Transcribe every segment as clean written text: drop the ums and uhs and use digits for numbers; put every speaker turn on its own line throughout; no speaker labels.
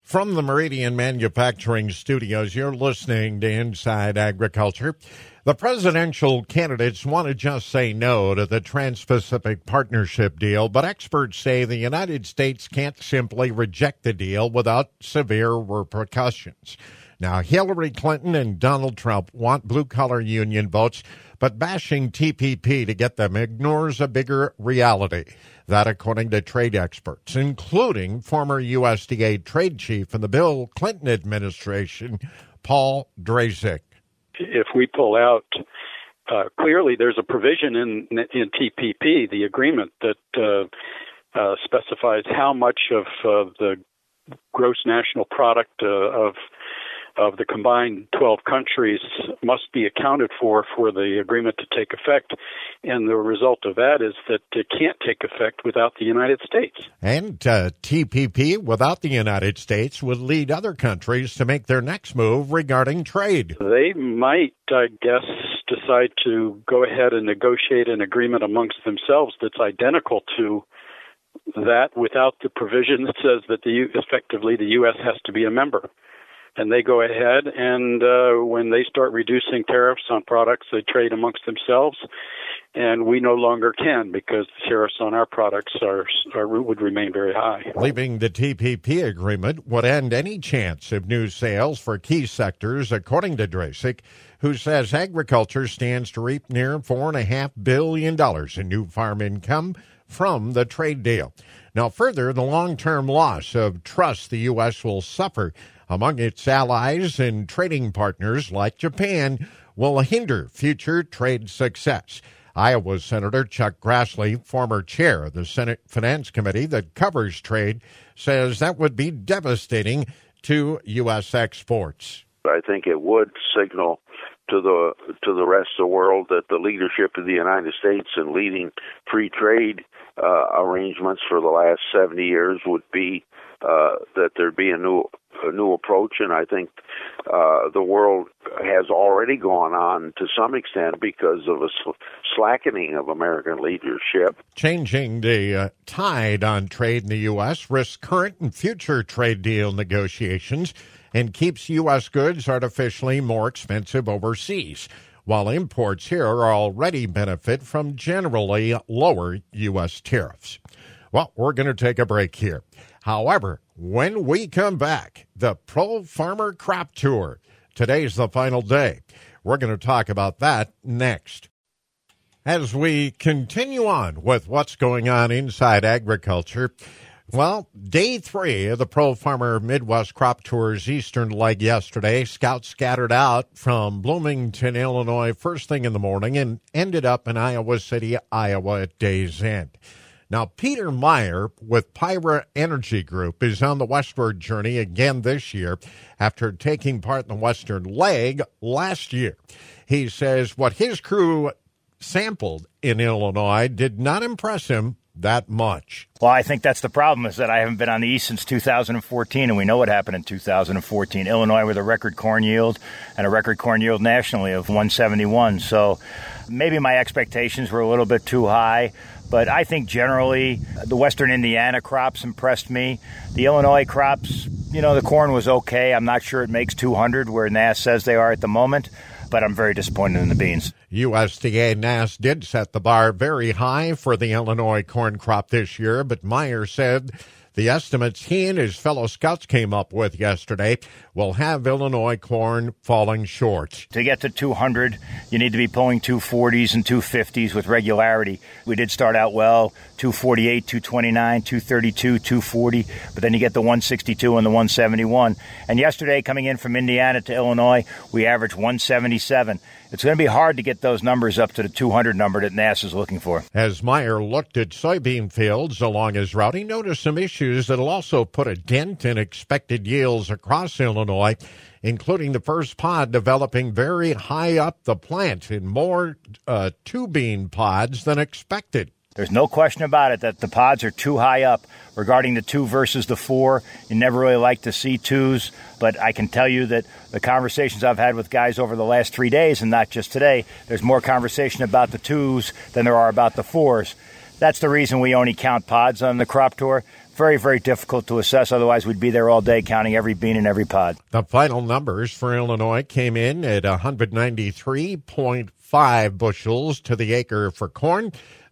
From the Meridian Manufacturing Studios, you're listening to Inside Agriculture. The presidential candidates want to just say no to the Trans-Pacific Partnership deal, but experts say the United States can't simply reject the deal without severe repercussions. Now, Hillary Clinton and Donald Trump want blue-collar union votes, but bashing TPP to get them ignores a bigger reality. That, according to trade experts, including former USDA trade chief in the Bill Clinton administration, Paul Drazek.
If we pull out, clearly there's a provision in TPP, the agreement, that specifies how much of the gross national product of the combined 12 countries must be accounted for the agreement to take effect. And the result of that is that it can't take effect without the United States.
And TPP without the United States would lead other countries to make their next move regarding trade.
They might, I guess, decide to go ahead and negotiate an agreement amongst themselves that's identical to that without the provision that says that effectively the U.S. has to be a member. And they go ahead and when they start reducing tariffs on products, they trade amongst themselves. And we no longer can because the tariffs on our products would remain very high.
Leaving the TPP agreement would end any chance of new sales for key sectors, according to Drazek, who says agriculture stands to reap near $4.5 billion in new farm income from the trade deal. Now, further, the long-term loss of trust the U.S. will suffer among its allies and trading partners like Japan will hinder future trade success. Iowa Senator Chuck Grassley, former chair of the Senate Finance Committee that covers trade, says that would be devastating to U.S. exports.
I think it would signal to the rest of the world that the leadership of the United States in leading free trade arrangements for the last 70 years would be that there'd be a new approach, and I think the world has already gone on to some extent because of a slackening of American leadership.
Changing the tide on trade in the U.S. risks current and future trade deal negotiations and keeps U.S. goods artificially more expensive overseas, while imports here already benefit from generally lower U.S. tariffs. Well, we're going to take a break here. However, when we come back, the Pro Farmer Crop Tour. Today's the final day. We're going to talk about that next. As we continue on with what's going on inside agriculture, well, day 3 of the Pro Farmer Midwest Crop Tour's eastern leg yesterday, scouts scattered out from Bloomington, Illinois, first thing in the morning and ended up in Iowa City, Iowa at day's end. Now, Peter Meyer with Pyra Energy Group is on the westward journey again this year after taking part in the western leg last year. He says what his crew sampled in Illinois did not impress him that much.
Well, I think that's the problem, is that I haven't been on the East since 2014, and we know what happened in 2014. Illinois with a record corn yield and a record corn yield nationally of 171. So maybe my expectations were a little bit too high. But I think generally the western Indiana crops impressed me. The Illinois crops, the corn was okay. I'm not sure it makes 200 where NASS says they are at the moment, but I'm very disappointed in the beans.
USDA NASS did set the bar very high for the Illinois corn crop this year, but Meyer said the estimates he and his fellow scouts came up with yesterday will have Illinois corn falling short.
To get to 200, you need to be pulling 240s and 250s with regularity. We did start out well, 248, 229, 232, 240, but then you get the 162 and the 171. And yesterday, coming in from Indiana to Illinois, we averaged 177. It's going to be hard to get those numbers up to the 200 number that NASS is looking for.
As Meyer looked at soybean fields along his route, he noticed some issues that'll also put a dent in expected yields across Illinois, including the first pod developing very high up the plant in more two-bean pods than expected.
There's no question about it that the pods are too high up. Regarding the 2 versus the 4, you never really like to see 2s, but I can tell you that the conversations I've had with guys over the last 3 days, and not just today, there's more conversation about the 2s than there are about the 4s. That's the reason we only count pods on the crop tour. very, very difficult to assess. Otherwise, we'd be there all day counting every bean in every pod.
The final numbers for Illinois came in at 193.5 bushels to the acre for corn,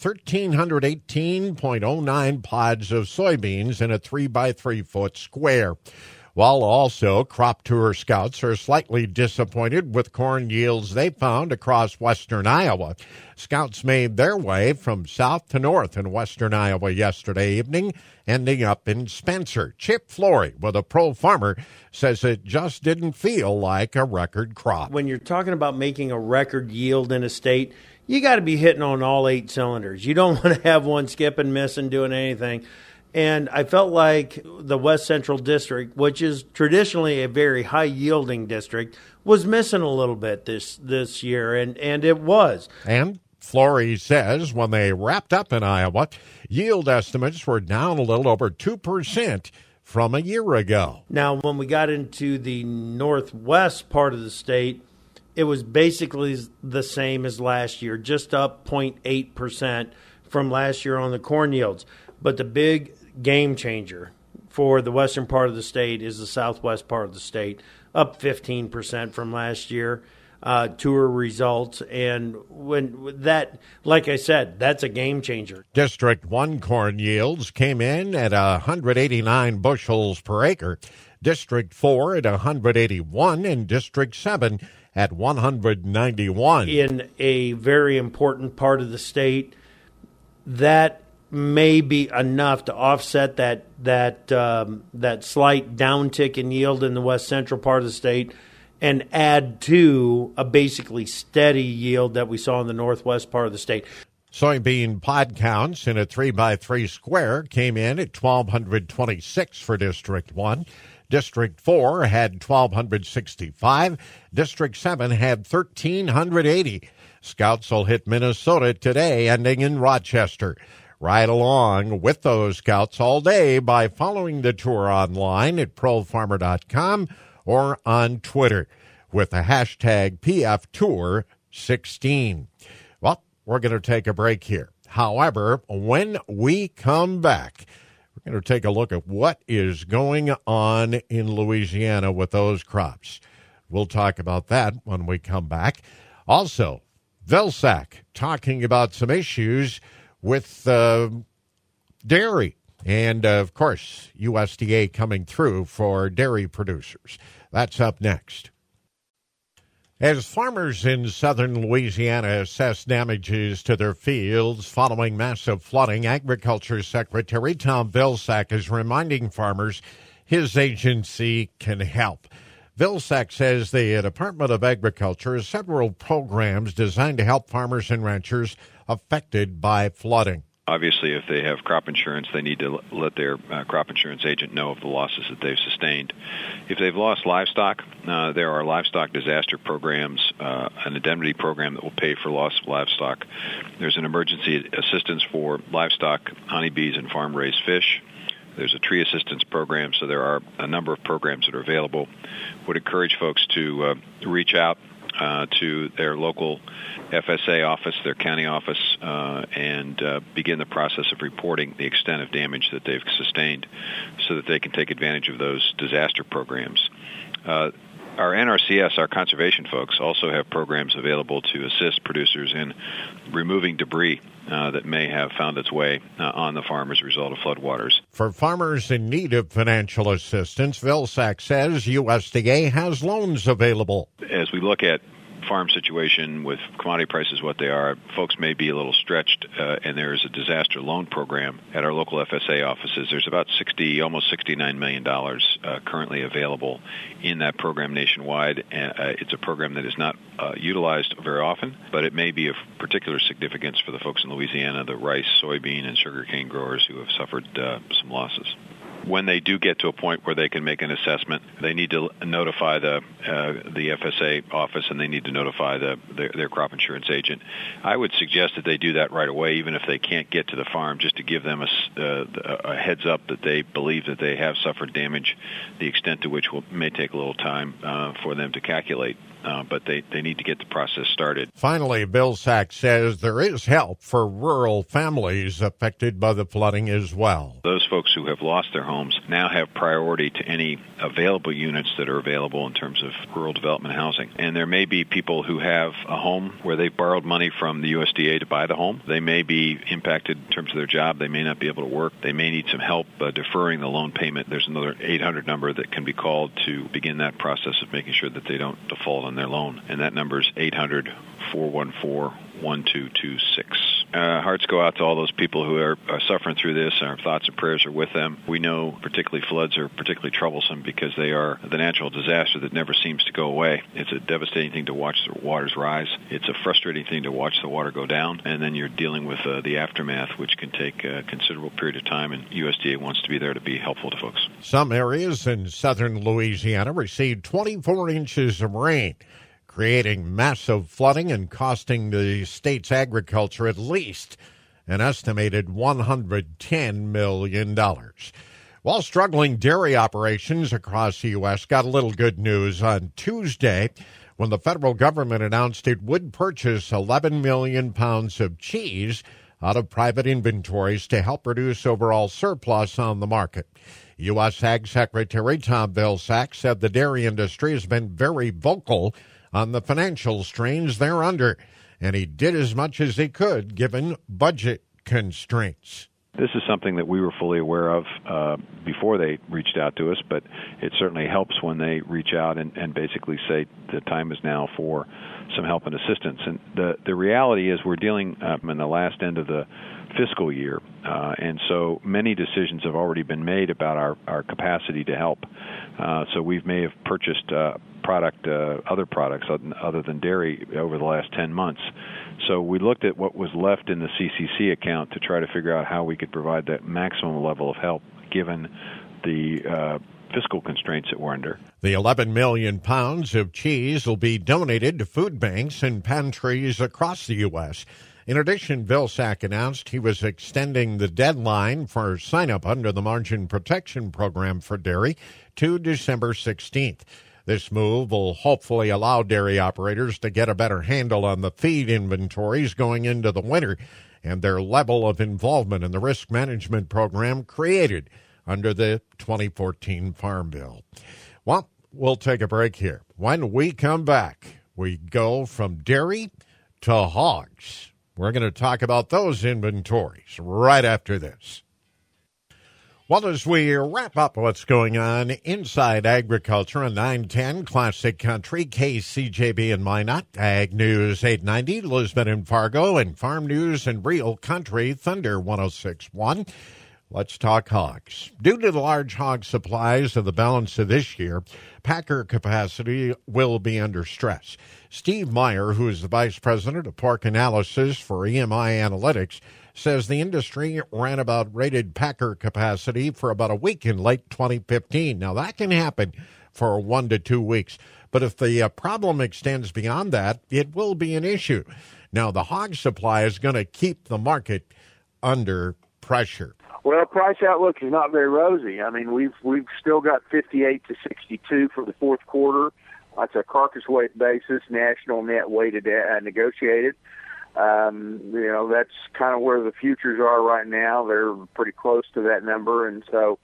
1,318.09 pods of soybeans in a 3-by-3-foot square. While also, crop tour scouts are slightly disappointed with corn yields they found across western Iowa. Scouts made their way from south to north in western Iowa yesterday evening, ending up in Spencer. Chip Flory, with a pro farmer, says it just didn't feel like a record crop.
When you're talking about making a record yield in a state, you got to be hitting on all 8 cylinders. You don't want to have one skipping, missing, doing anything. And I felt like the West Central District, which is traditionally a very high-yielding district, was missing a little bit this year, and it was.
And Flory says when they wrapped up in Iowa, yield estimates were down a little over 2% from a year ago.
Now, when we got into the northwest part of the state, it was basically the same as last year, just up 0.8% from last year on the corn yields. But the big game changer for the western part of the state is the southwest part of the state, up 15% from last year. Tour results, and when that, like I said, that's a game changer.
District 1 corn yields came in at 189 bushels per acre, District 4 at 181, and District 7 at 191.
In a very important part of the state, that may be enough to offset that slight downtick in yield in the west central part of the state and add to a basically steady yield that we saw in the northwest part of the state.
Soybean pod counts in a 3-by-3 square came in at 1,226 for District 1. District 4 had 1,265. District 7 had 1,380. Scouts will hit Minnesota today, ending in Rochester. Ride along with those scouts all day by following the tour online at profarmer.com or on Twitter with the hashtag PFTour16. Well, we're going to take a break here. However, when we come back, we're going to take a look at what is going on in Louisiana with those crops. We'll talk about that when we come back. Also, Vilsack talking about some issues with dairy and, of course, USDA coming through for dairy producers. That's up next. As farmers in southern Louisiana assess damages to their fields following massive flooding, Agriculture Secretary Tom Vilsack is reminding farmers his agency can help. Vilsack says the Department of Agriculture has several programs designed to help farmers and ranchers affected by flooding.
Obviously, if they have crop insurance, they need to let their crop insurance agent know of the losses that they've sustained. If they've lost livestock, there are livestock disaster programs, an indemnity program that will pay for loss of livestock. There's an emergency assistance for livestock, honeybees, and farm-raised fish. There's a tree assistance program, so there are a number of programs that are available. Would encourage folks to reach out to their local FSA office, their county office, and begin the process of reporting the extent of damage that they've sustained so that they can take advantage of those disaster programs. Our NRCS, our conservation folks, also have programs available to assist producers in removing debris that may have found its way on the farm as a result of floodwaters.
For farmers in need of financial assistance, Vilsack says USDA has loans available.
As we look at farm situation with commodity prices what they are, folks may be a little stretched, and there is a disaster loan program at our local FSA offices. There's about almost $69 million currently available in that program nationwide. It's a program that is not utilized very often, but it may be of particular significance for the folks in Louisiana, the rice, soybean, and sugarcane growers who have suffered some losses. When they do get to a point where they can make an assessment, they need to notify the FSA office, and they need to notify their crop insurance agent. I would suggest that they do that right away, even if they can't get to the farm, just to give them a heads up that they believe that they have suffered damage, the extent to which may take a little time for them to calculate. but they need to get the process started.
Finally, Vilsack says there is help for rural families affected by the flooding as well.
Those folks who have lost their homes now have priority to any available units that are available in terms of rural development housing. And there may be people who have a home where they've borrowed money from the USDA to buy the home. They may be impacted in terms of their job. They may not be able to work. They may need some help deferring the loan payment. There's another 800 number that can be called to begin that process of making sure that they don't default on their loan. And that number is 800-414-1226. Hearts go out to all those people who are suffering through this. Our thoughts and prayers are with them. We know particularly floods are particularly troublesome because they are the natural disaster that never seems to go away. It's a devastating thing to watch the waters rise. It's a frustrating thing to watch the water go down. And then you're dealing with the aftermath, which can take a considerable period of time, and USDA wants to be there to be helpful to folks.
Some areas in southern Louisiana received 24 inches of rain, creating massive flooding and costing the state's agriculture at least an estimated $110 million. While struggling dairy operations across the U.S. got a little good news on Tuesday when the federal government announced it would purchase 11 million pounds of cheese out of private inventories to help reduce overall surplus on the market. U.S. Ag Secretary Tom Vilsack said the dairy industry has been very vocal on the financial strains they're under, and he did as much as he could given budget constraints.
This is something that we were fully aware of before they reached out to us, but it certainly helps when they reach out and basically say the time is now for some help and assistance. And the reality is we're dealing in the last end of the fiscal year, and so many decisions have already been made about our capacity to help. So we may have purchased other products other than dairy over the last 10 months. So we looked at what was left in the CCC account to try to figure out how we could provide that maximum level of help given the fiscal constraints that we're under.
The 11 million pounds of cheese will be donated to food banks and pantries across the U.S. In addition, Vilsack announced he was extending the deadline for sign-up under the Margin Protection Program for dairy to December 16th. This move will hopefully allow dairy operators to get a better handle on the feed inventories going into the winter and their level of involvement in the risk management program created under the 2014 Farm Bill. Well, we'll take a break here. When we come back, we go from dairy to hogs. We're going to talk about those inventories right after this. Well, as we wrap up what's going on inside agriculture on 910 Classic Country, KCJB and Minot, Ag News 890, Lisbon and Fargo, and Farm News and Real Country, Thunder 106.1. Let's talk hogs. Due to the large hog supplies of the balance of this year, packer capacity will be under stress. Steve Meyer, who is the vice president of pork analysis for EMI Analytics, says the industry ran about rated packer capacity for about a week in late 2015. Now, that can happen for 1 to 2 weeks, but if the problem extends beyond that, it will be an issue. Now, the hog supply is going to keep the market under pressure.
Well, price outlook is not very rosy. I mean, we've still got 58 to 62 for the fourth quarter. That's a carcass weight basis, national net weighted negotiated. That's kind of where the futures are right now. They're pretty close to that number, and so,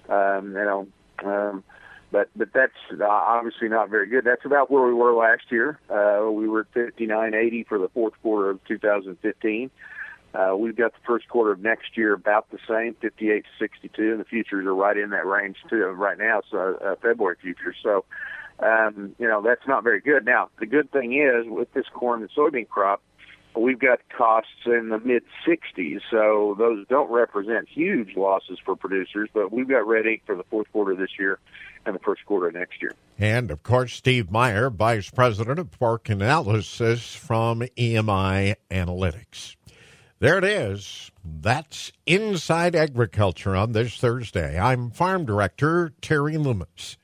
but that's obviously not very good. That's about where we were last year. We were at 59.80 for the fourth quarter of 2015. We've got the first quarter of next year about the same, 58 to 62, and the futures are right in that range too right now. So February futures. So that's not very good. Now the good thing is with this corn and soybean crop, we've got costs in the mid-60s, so those don't represent huge losses for producers, but we've got ready for the fourth quarter this year and the first quarter of next year.
And, of course, Steve Meyer, Vice President of Pork Analysis from EMI Analytics. There it is. That's Inside Agriculture on this Thursday. I'm Farm Director Terry Loomis.